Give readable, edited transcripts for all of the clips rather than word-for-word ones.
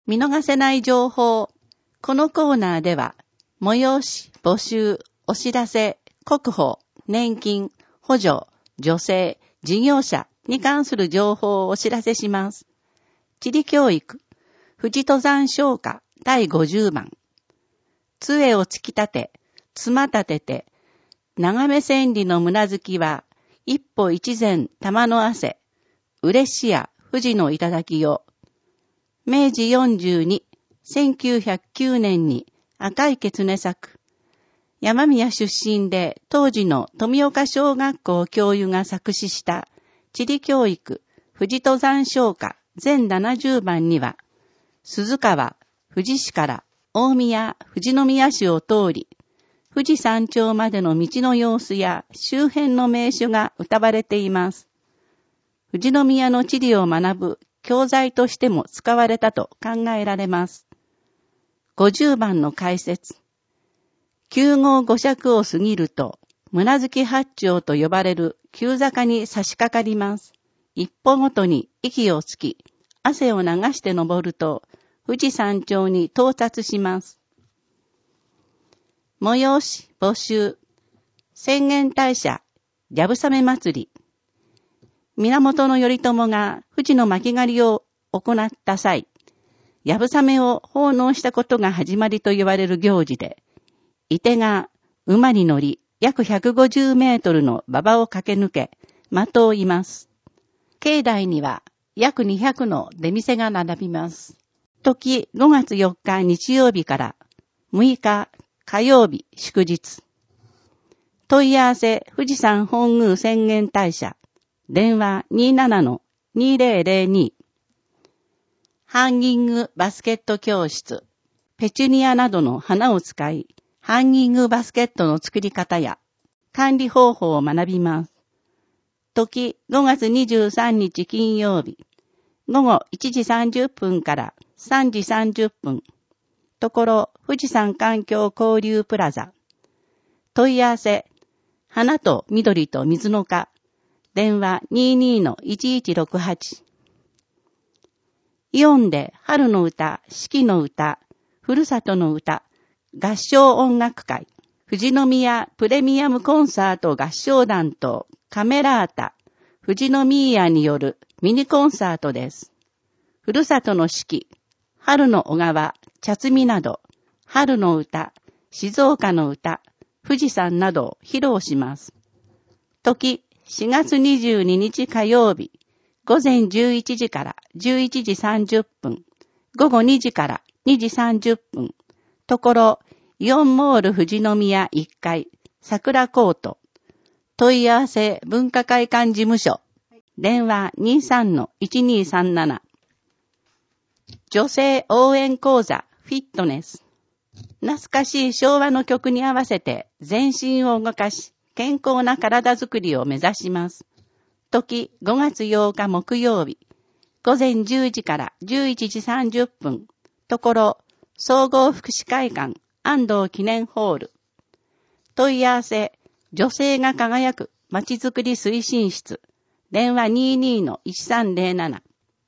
見逃せない情報。このコーナーでは、催し、募集、お知らせ、国保、年金、補助、助成、事業者に関する情報をお知らせします。地理教育、富士登山唱歌第50番。杖を突き立て、つま立てて、長め千里の胸月は、一歩一前玉の汗、嬉しや富士の頂よ。明治42、1909年に赤い狐作。山宮出身で当時の富岡小学校教諭が作詞した地理教育富士登山唱歌全70番には、鈴川、富士市から大宮、富士宮市を通り、富士山頂までの道の様子や周辺の名所が歌われています。富士宮の地理を学ぶ教材としても使われたと考えられます。50番の解説。9号5尺を過ぎると、胸月八丁と呼ばれる急坂に差し掛かります。一歩ごとに息をつき、汗を流して登ると、富士山頂に到達します。催し、募集。浅間大社、流鏑馬祭り。源頼朝が富士の巻狩りを行った際、流鏑を奉納したことが始まりと言われる行事で、射手が馬に乗り約150メートルの馬場を駆け抜け、的を射ます。境内には約200の出店が並びます。時5月4日日曜日から6日火曜日祝日。問い合わせ富士山本宮浅間大社。電話 27-2002。ハンギングバスケット教室。ペチュニアなどの花を使い、ハンギングバスケットの作り方や管理方法を学びます。時5月23日金曜日。午後1時30分から3時30分。ところ富士山環境交流プラザ。問い合わせ。花と緑と水の花。電話 22-1168。イオンで春の歌、四季の歌、ふるさとの歌、合唱音楽会、富士宮プレミアムコンサート合唱団とカメラータ、富士宮によるミニコンサートです。ふるさとの四季、春の小川、茶摘みなど、春の歌、静岡の歌、富士山などを披露します。時4月22日火曜日、午前11時から11時30分、午後2時から2時30分、ところ、イオンモール富士宮1階、桜コート、問い合わせ文化会館事務所、電話 23-1237。女性応援講座フィットネス。懐かしい昭和の曲に合わせて全身を動かし、健康な体づくりを目指します。時5月8日木曜日、午前10時から11時30分、ところ、総合福祉会館安藤記念ホール。問い合わせ、女性が輝くまちづくり推進室。電話 22-1307。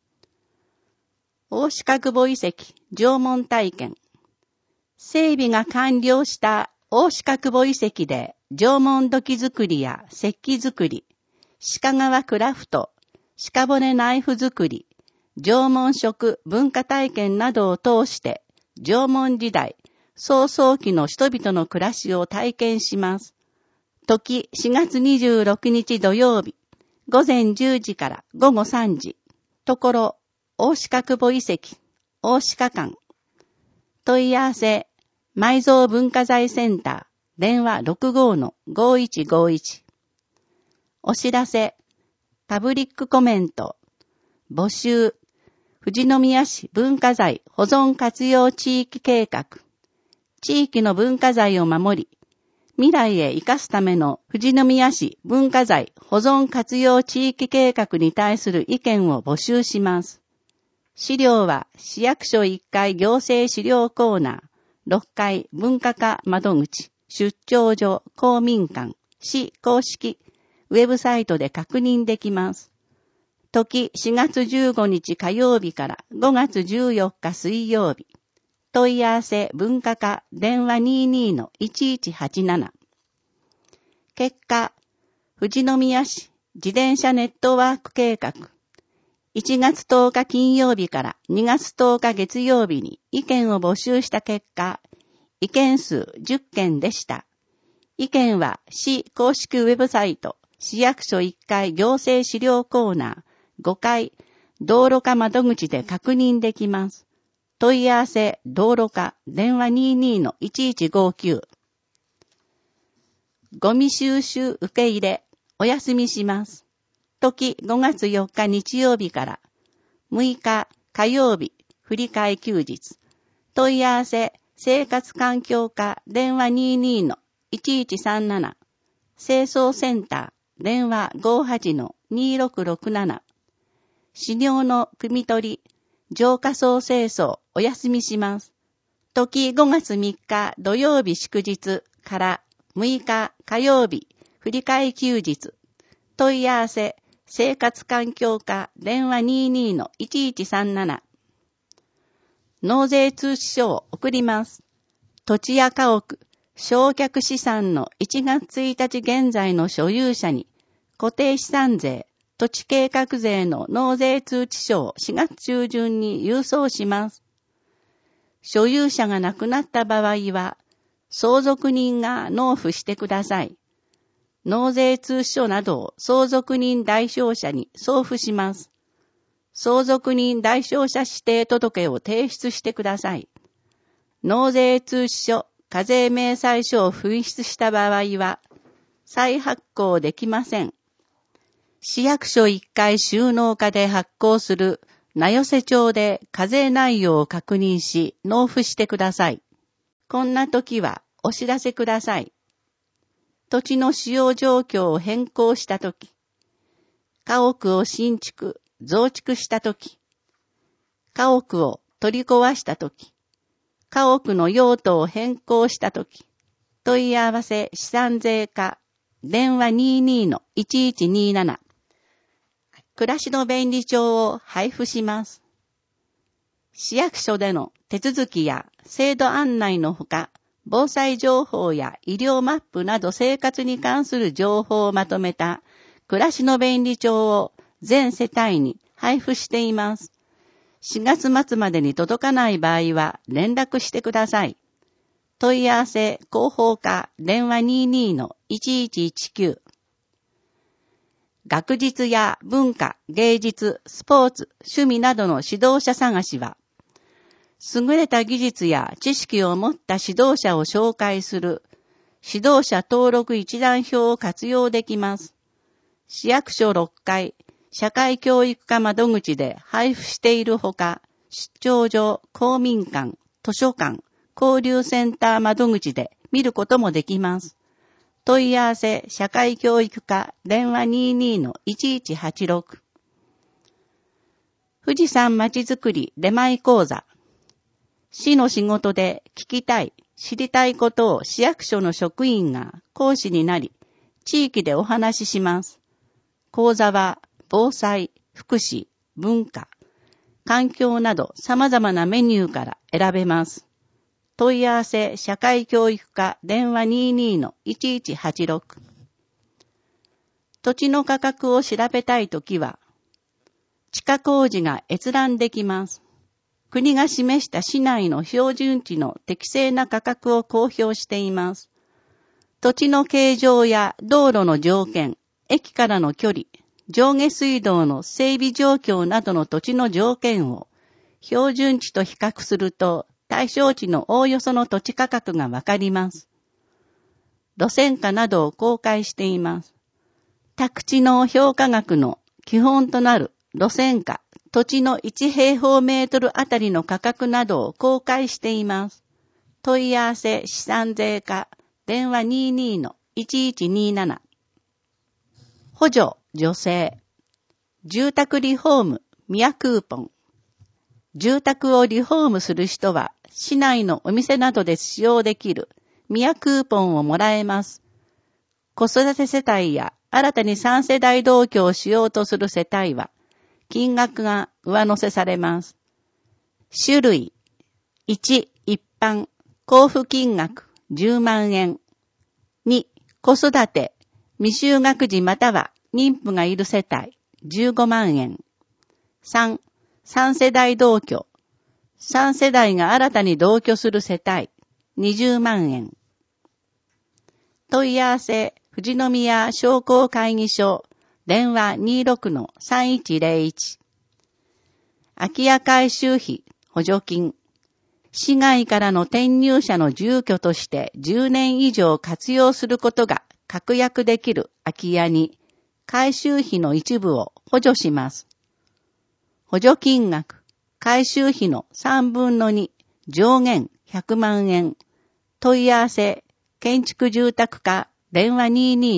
大鹿久保遺跡縄文体験。整備が完了した大鹿久保遺跡で縄文土器作りや石器作り、鹿革クラフト、鹿骨ナイフ作り、縄文食文化体験などを通して縄文時代、草創期の人々の暮らしを体験します。時4月26日土曜日、午前10時から午後3時、ところ、大鹿久保遺跡、大鹿館。問い合わせ、埋蔵文化財センター、電話 65-5151。お知らせ、パブリックコメント、募集、富士宮市文化財保存活用地域計画。地域の文化財を守り、未来へ生かすための富士宮市文化財保存活用地域計画に対する意見を募集します。資料は市役所1階行政資料コーナー、6階文化課窓口、出張所公民館、市公式ウェブサイトで確認できます。 時4月15日火曜日から5月14日水曜日。問い合わせ文化課電話 22-1187。結果、富士宮市自転車ネットワーク計画。1月10日金曜日から2月10日月曜日に意見を募集した結果、意見数10件でした。意見は市公式ウェブサイト、市役所1階行政資料コーナー5階道路課窓口で確認できます。問い合わせ道路課電話 22-1159。ゴミ収集受け入れお休みします。時5月4日日曜日から6日火曜日振り替え休日。問い合わせ生活環境課電話 22-1137。清掃センター電話 58-2667。飼料の汲み取り浄化槽清掃お休みします。時5月3日土曜日祝日から6日火曜日振り替え休日。問い合わせ生活環境課電話 22-1137。納税通知書を送ります。土地や家屋、償却資産の1月1日現在の所有者に固定資産税、土地計画税の納税通知書を4月中旬に郵送します。所有者が亡くなった場合は、相続人が納付してください。納税通知書などを相続人代表者に送付します。相続人代表者指定届を提出してください。納税通知書、課税明細書を紛失した場合は、再発行できません。市役所1階収納課で発行する名寄せ帳で課税内容を確認し納付してください。こんな時はお知らせください。土地の使用状況を変更した時、家屋を新築、増築した時、家屋を取り壊した時、家屋の用途を変更した時、問い合わせ資産税課電話 22-1127。暮らしの便利帳を配布します。市役所での手続きや制度案内のほか、防災情報や医療マップなど生活に関する情報をまとめた暮らしの便利帳を全世帯に配布しています。4月末までに届かない場合は連絡してください。問い合わせ広報課電話 22-1119。学術や文化、芸術、スポーツ、趣味などの指導者探しは、優れた技術や知識を持った指導者を紹介する指導者登録一覧表を活用できます。市役所6階、社会教育課窓口で配布しているほか、出張所、公民館、図書館、交流センター窓口で見ることもできます。問い合わせ社会教育課電話 22-1186。富士山まちづくり出前講座。市の仕事で聞きたい、知りたいことを市役所の職員が講師になり、地域でお話しします。講座は防災、福祉、文化、環境など様々なメニューから選べます。問い合わせ社会教育課電話 22-1186。土地の価格を調べたいときは、地下工事が閲覧できます。国が示した市内の標準値の適正な価格を公表しています。土地の形状や道路の条件、駅からの距離、上下水道の整備状況などの土地の条件を標準値と比較すると、対象値のおおよその土地価格がわかります。路線価などを公開しています。宅地の評価額の基本となる路線価、土地の1平方メートルあたりの価格などを公開しています。問い合わせ資産税課電話 22-1127。補助助成住宅リフォーム宮クーポン。住宅をリフォームする人は市内のお店などで使用できる宮クーポンをもらえます。子育て世帯や新たに3世代同居をしようとする世帯は金額が上乗せされます。種類。1、一般、交付金額10万円。2、子育て、未就学児または妊婦がいる世帯15万円。3、3世代同居。3世代が新たに同居する世帯20万円。問い合わせ、富士宮商工会議所、電話 26-3101。空き家改修費、補助金。市外からの転入者の住居として10年以上活用することが確約できる空き家に、改修費の一部を補助します。補助金額、改修費の3分の2、上限100万円。問い合わせ、建築住宅課、電話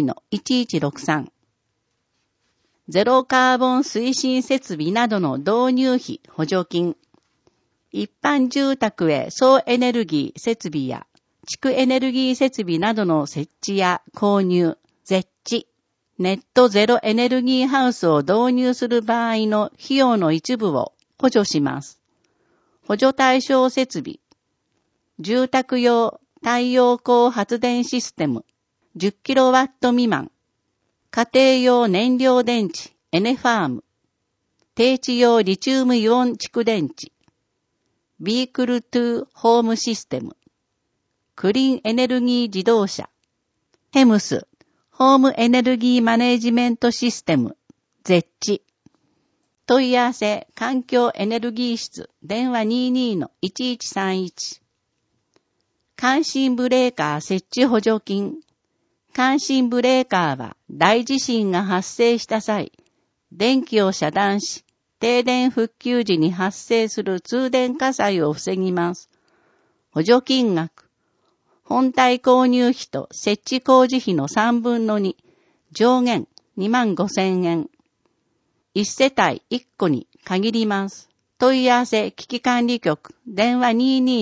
22-1163。ゼロカーボン推進設備などの導入費補助金。一般住宅へ総エネルギー設備や地区エネルギー設備などの設置や購入、設置、ネットゼロエネルギーハウスを導入する場合の費用の一部を補助します。補助対象設備。住宅用太陽光発電システム 10kW 未満。家庭用燃料電池エネファーム。低地用リチウムイオン蓄電池。ビークルトゥーホームシステム。クリーンエネルギー自動車。ヘムス、ホームエネルギーマネージメントシステム。ゼッチ。問い合わせ、環境エネルギー室、電話 22-1131。感震ブレーカー設置補助金。感震ブレーカーは大地震が発生した際、電気を遮断し、停電復旧時に発生する通電火災を防ぎます。補助金額。本体購入費と設置工事費の3分の2、上限25,000円。1世帯1個に限ります。問い合わせ危機管理局、電話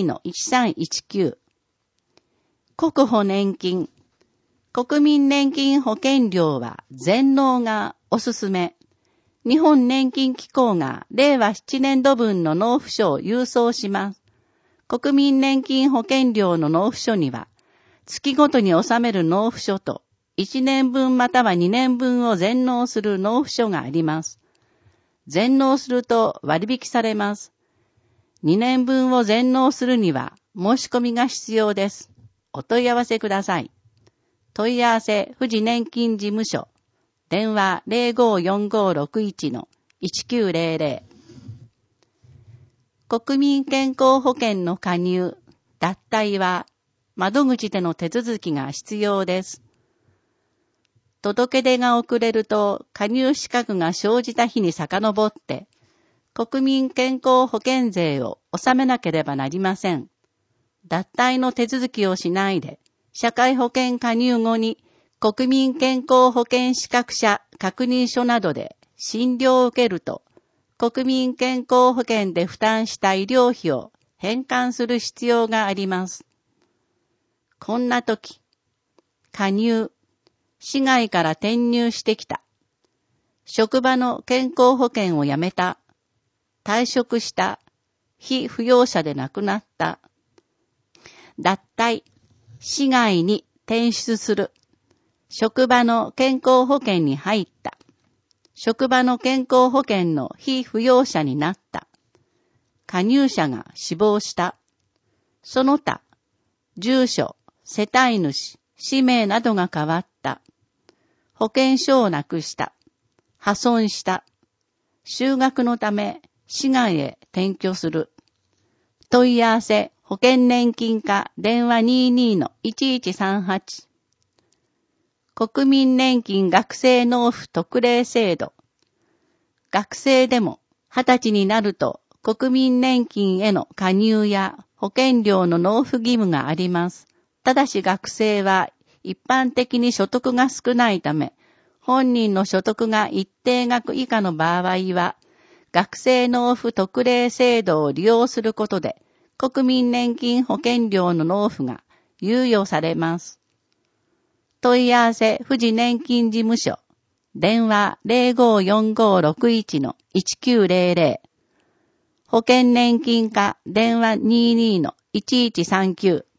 22-1319。国保年金。国民年金保険料は全納がおすすめ。日本年金機構が令和7年度分の納付書を郵送します。国民年金保険料の納付書には、月ごとに納める納付書と、1年分または2年分を全納する納付書があります。全納すると割引されます。2年分を全納するには申し込みが必要です。お問い合わせください。問い合わせ、富士年金事務所。電話 054561-1900。国民健康保険の加入、脱退は窓口での手続きが必要です。届け出が遅れると加入資格が生じた日に遡って国民健康保険税を納めなければなりません。脱退の手続きをしないで社会保険加入後に国民健康保険資格者確認書などで診療を受けると国民健康保険で負担した医療費を返還する必要があります。こんな時、加入、市外から転入してきた、職場の健康保険を辞めた、退職した、被扶養者で亡くなった、脱退、市外に転出する、職場の健康保険に入った、職場の健康保険の被扶養者になった、加入者が死亡した、その他、住所、世帯主、氏名などが変わった、保険証をなくした、破損した、就学のため市外へ転居する、問い合わせ保険年金課電話 22-1138。国民年金学生納付特例制度。学生でも20歳になると国民年金への加入や保険料の納付義務があります。ただし学生は一般的に所得が少ないため、本人の所得が一定額以下の場合は、学生納付特例制度を利用することで、国民年金保険料の納付が猶予されます。問い合わせ富士年金事務所。電話 054561-1900。 22-1900。保険年金課電話 22-1139